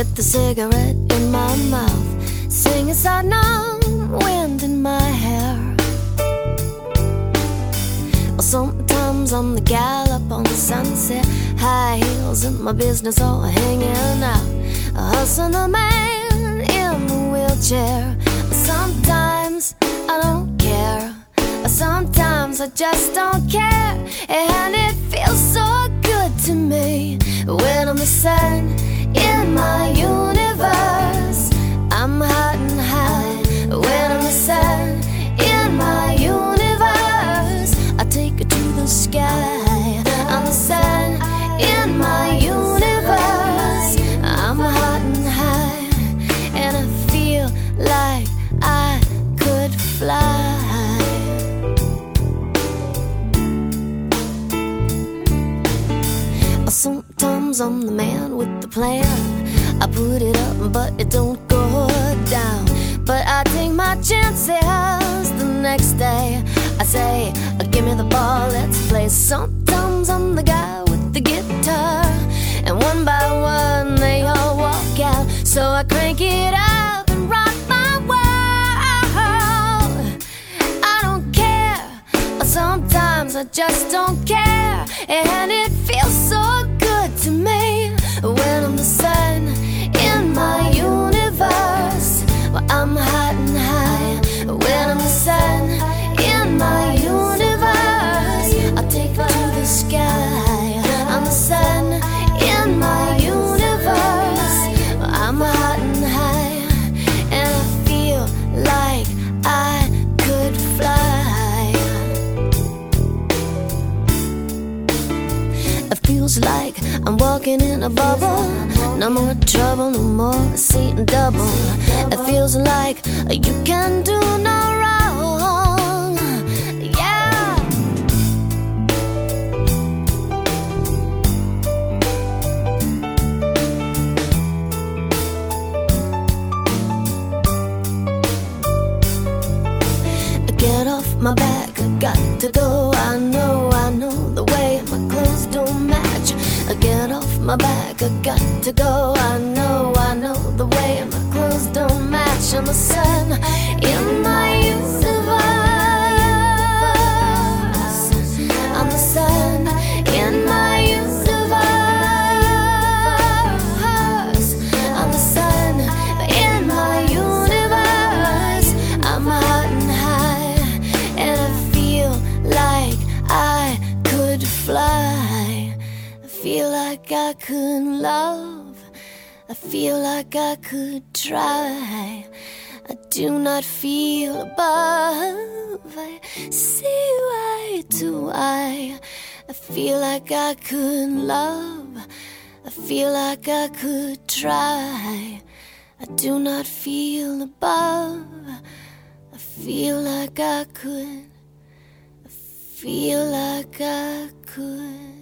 with the cigarette in my mouth, singing sad numb wind in my hair. Well, sometimes I'm the gal up on the sunset, high heels in my business all hanging out, hustling the man in the wheelchair. Sometimes I don't care, sometimes I just don't care, and it feels so good to me when I'm the sun in my universe. I'm hot and high when I'm the sun in my universe. I take it to the sky. I'm the sun in my universe. I'm hot and high, and I feel like I could fly. Sometimes I'm the man with the plan. I put it up, but it don't go down. But I take my chances the next day. I say, give me the ball, let's play. Sometimes I'm the guy with the guitar, and one by one they all walk out. So I crank it up and rock my world. I don't care, sometimes I just don't care, and it feels so good to me when I'm the sun in my universe. Well, I'm hot and high when I'm the sun in my universe. I take it to the sky. I'm the sun in my universe. Well, I'm hot and high, and I feel like I could fly. It feels like I'm walking in a bubble. No more trouble, no more seeing double. It feels like you can do no wrong. Yeah. Get off my back, I got to go. I know the way my clothes don't match. Get off my back, I got to go. I know the way my clothes don't match. I'm the sun in my universe. I'm the sun in my universe. I'm the sun in my universe. I'm hot and high, and I feel like I could fly. I feel like I could love. I feel like I could try. I do not feel above. I see eye to eye. I feel like I could love. I feel like I could try. I do not feel above. I feel like I could. I feel like I could.